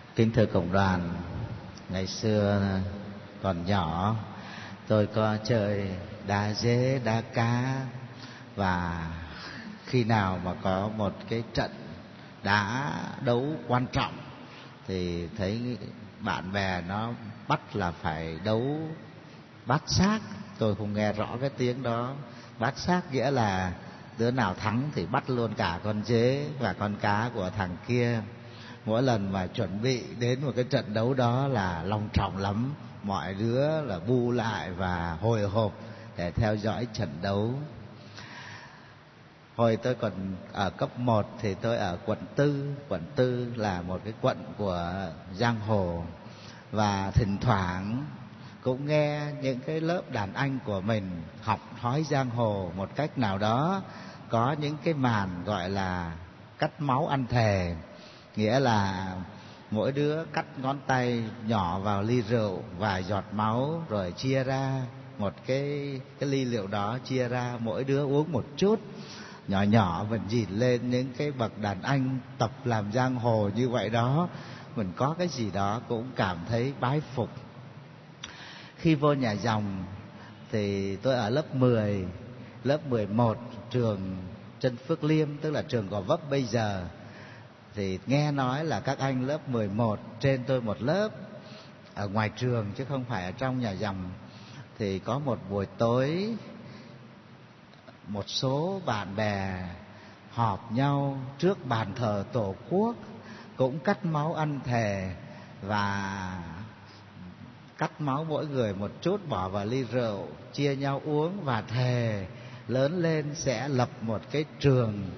Kính thưa cộng đoàn, ngày xưa còn nhỏ tôi có chơi đá dế, đá cá, và khi nào mà có một cái trận đá đấu quan trọng thì thấy bạn bè nó bắt là phải đấu bát xác. Tôi không nghe rõ cái tiếng đó. Bát xác nghĩa là đứa nào thắng thì bắt luôn cả con dế và con cá của thằng kia. Mỗi lần mà chuẩn bị đến một cái trận đấu đó là long trọng lắm. Mọi đứa là bu lại và hồi hộp để theo dõi trận đấu. Hồi tôi còn ở cấp 1 thì tôi ở quận Tư. Quận Tư là một cái quận của giang hồ. Và thỉnh thoảng cũng nghe những cái lớp đàn anh của mình học nói giang hồ một cách nào đó. Có những cái màn gọi là cắt máu ăn thề. Nghĩa là mỗi đứa cắt ngón tay nhỏ vào ly rượu vài giọt máu, rồi chia ra một cái ly rượu đó, chia ra mỗi đứa uống một chút. Nhỏ nhỏ mình nhìn lên những cái bậc đàn anh tập làm giang hồ như vậy đó, mình có cái gì đó cũng cảm thấy bái phục. Khi vô nhà dòng thì tôi ở lớp 10, lớp 11 trường Trân Phước Liêm, tức là trường Gò Vấp bây giờ. Thì nghe nói là các anh lớp 11 trên tôi một lớp ở ngoài trường chứ không phải ở trong nhà dòng. Thì có một buổi tối, một số bạn bè họp nhau trước bàn thờ Tổ quốc, cũng cắt máu ăn thề và cắt máu mỗi người một chút bỏ vào ly rượu, chia nhau uống và thề lớn lên sẽ lập một cái trường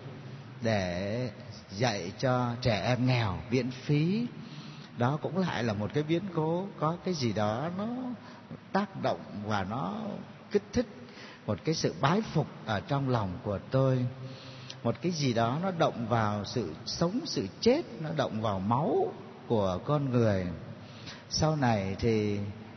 để dạy cho trẻ em nghèo miễn phí. Đó cũng lại là một cái biến cố, có cái gì đó nó tác động và nó kích thích một cái sự bái phục ở trong lòng của tôi. Một cái gì đó nó động vào sự sống, sự chết, nó động vào máu của con người. Sau này thì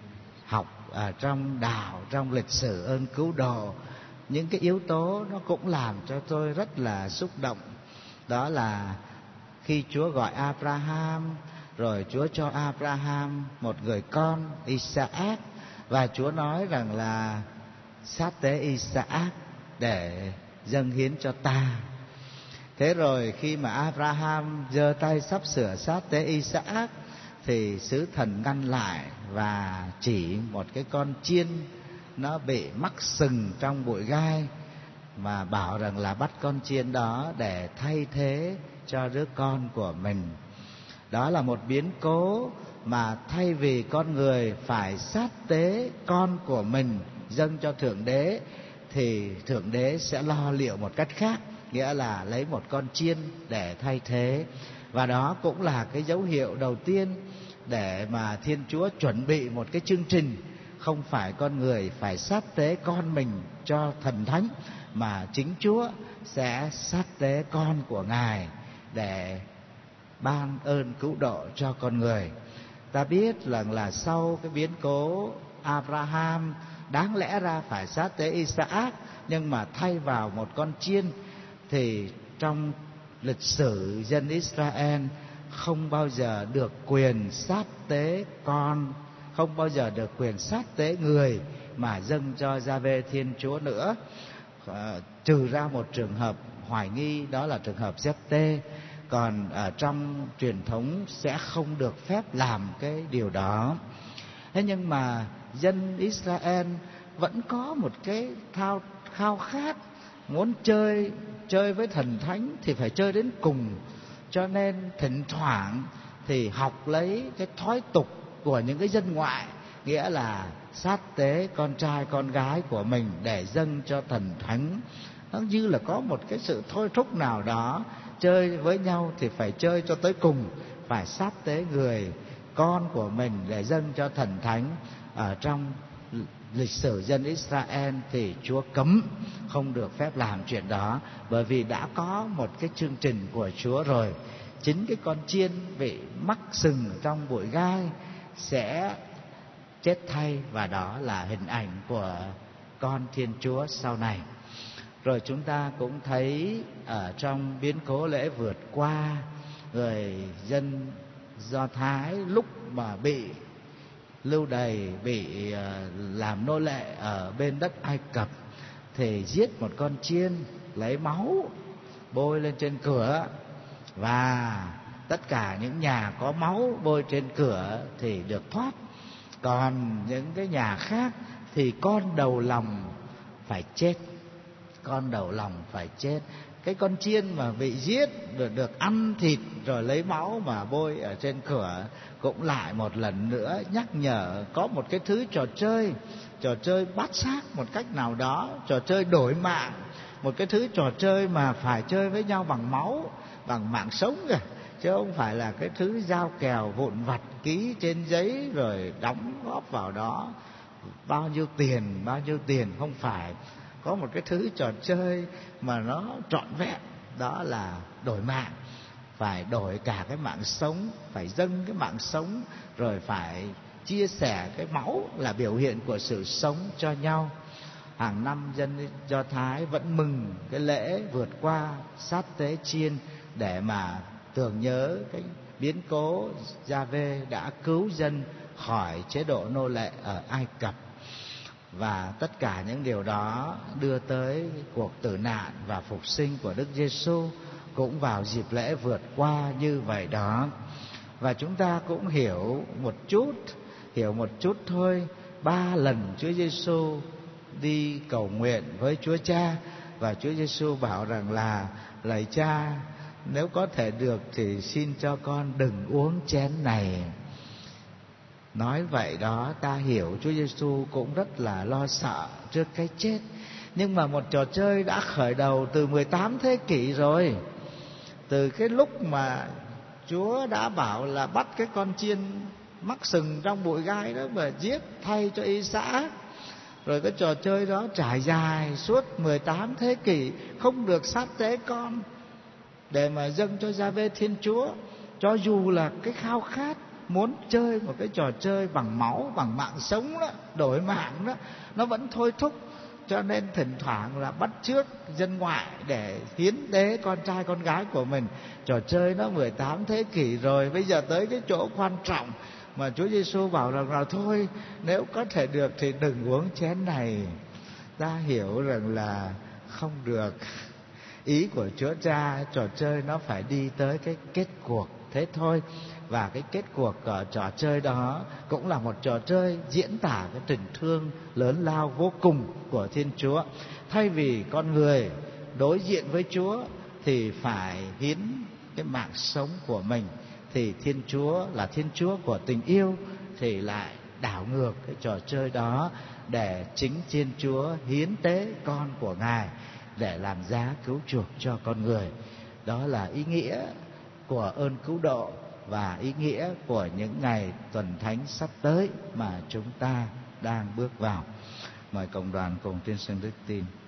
học ở trong đạo, trong lịch sử ơn cứu độ, những cái yếu tố nó cũng làm cho tôi rất là xúc động. Đó là khi Chúa gọi Abraham, rồi Chúa cho Abraham một người con Isaac, và Chúa nói rằng là sát tế Isaac để dâng hiến cho ta. Thế rồi khi mà Abraham giơ tay sắp sửa sát tế Isaac thì sứ thần ngăn lại và chỉ một cái con chiên nó bị mắc sừng trong bụi gai, mà bảo rằng là bắt con chiên đó để thay thế cho đứa con của mình. Đó là một biến cố mà thay vì con người phải sát tế con của mình dâng cho Thượng Đế, thì Thượng Đế sẽ lo liệu một cách khác, nghĩa là lấy một con chiên để thay thế. Và đó cũng là cái dấu hiệu đầu tiên để mà Thiên Chúa chuẩn bị một cái chương trình. Không phải con người phải sát tế con mình cho thần thánh, mà chính Chúa sẽ sát tế con của Ngài để ban ơn cứu độ cho con người. Ta biết rằng là sau cái biến cố Abraham đáng lẽ ra phải sát tế Isaac, nhưng mà thay vào một con chiên, thì trong lịch sử dân Israel không bao giờ được quyền sát tế con, không bao giờ được quyền sát tế người mà dâng cho Gia-vê Thiên Chúa nữa, trừ ra một trường hợp hoài nghi, đó là trường hợp Giép-tê. Còn ở trong truyền thống sẽ không được phép làm cái điều đó. Thế nhưng mà dân Israel vẫn có một cái khao khát muốn chơi với thần thánh thì phải chơi đến cùng. Cho nên thỉnh thoảng thì học lấy cái thói tục của những cái dân ngoại, nghĩa là sát tế con trai con gái của mình để dâng cho thần thánh. Nó như là có một cái sự thôi thúc nào đó, chơi với nhau thì phải chơi cho tới cùng, phải sát tế người con của mình để dâng cho thần thánh. Ở trong lịch sử dân Israel thì Chúa cấm không được phép làm chuyện đó, bởi vì đã có một cái chương trình của Chúa rồi. Chính cái con chiên bị mắc sừng trong bụi gai sẽ chết thay, và đó là hình ảnh của con Thiên Chúa sau này. Rồi chúng ta cũng thấy ở trong biến cố lễ vượt qua, người dân Do Thái lúc mà bị lưu đày, bị làm nô lệ ở bên đất Ai Cập thì giết một con chiên, lấy máu bôi lên trên cửa, và tất cả những nhà có máu bôi trên cửa thì được thoát. Còn những cái nhà khác thì con đầu lòng phải chết, con đầu lòng phải chết. Cái con chiên mà bị giết được ăn thịt rồi lấy máu mà bôi ở trên cửa cũng lại một lần nữa nhắc nhở có một cái thứ trò chơi bắt xác một cách nào đó, trò chơi đổi mạng, một cái thứ trò chơi mà phải chơi với nhau bằng máu, bằng mạng sống kìa, chứ không phải là cái thứ giao kèo vụn vặt ký trên giấy rồi đóng góp vào đó bao nhiêu tiền. Không phải, có một cái thứ trò chơi mà nó trọn vẹn, đó là đổi mạng. Phải đổi cả cái mạng sống, phải dâng cái mạng sống, rồi phải chia sẻ cái máu là biểu hiện của sự sống cho nhau. Hàng năm dân Do Thái vẫn mừng cái lễ vượt qua sát tế chiên để mà tưởng nhớ cái biến cố Gia-vê đã cứu dân khỏi chế độ nô lệ ở Ai Cập. Và tất cả những điều đó đưa tới cuộc tử nạn và phục sinh của Đức Giêsu cũng vào dịp lễ vượt qua như vậy đó. Và chúng ta cũng hiểu một chút thôi. 3 lần Chúa Giêsu đi cầu nguyện với Chúa Cha, và Chúa Giêsu bảo rằng là: lạy Cha, nếu có thể được thì xin cho con đừng uống chén này. Nói vậy đó, ta hiểu Chúa Giêsu cũng rất là lo sợ trước cái chết. Nhưng mà một trò chơi đã khởi đầu từ 18 thế kỷ rồi. Từ cái lúc mà Chúa đã bảo là bắt cái con chiên mắc sừng trong bụi gai đó mà giết thay cho Isaac. Rồi cái trò chơi đó trải dài suốt 18 thế kỷ, không được sát tế con để mà dâng cho Gia-vê Thiên Chúa. Cho dù là cái khao khát muốn chơi một cái trò chơi bằng máu, bằng mạng sống đó, đổi mạng đó, nó vẫn thôi thúc. Cho nên thỉnh thoảng là bắt chước dân ngoại để hiến tế con trai con gái của mình. Trò chơi nó 18 thế kỷ rồi, bây giờ tới cái chỗ quan trọng mà Chúa Giêsu bảo rằng là thôi, nếu có thể được thì đừng uống chén này. Ta hiểu rằng là không được. Ý của Chúa Cha, trò chơi nó phải đi tới cái kết cuộc thế thôi. Và cái kết cuộc ở trò chơi đó cũng là một trò chơi diễn tả cái tình thương lớn lao vô cùng của Thiên Chúa. Thay vì con người đối diện với Chúa thì phải hiến cái mạng sống của mình, thì Thiên Chúa là Thiên Chúa của tình yêu thì lại đảo ngược cái trò chơi đó để chính Thiên Chúa hiến tế con của Ngài để làm giá cứu chuộc cho con người. Đó là ý nghĩa của ơn cứu độ và ý nghĩa của những ngày tuần thánh sắp tới mà chúng ta đang bước vào. Mời cộng đoàn cùng tuyên xưng đức tin.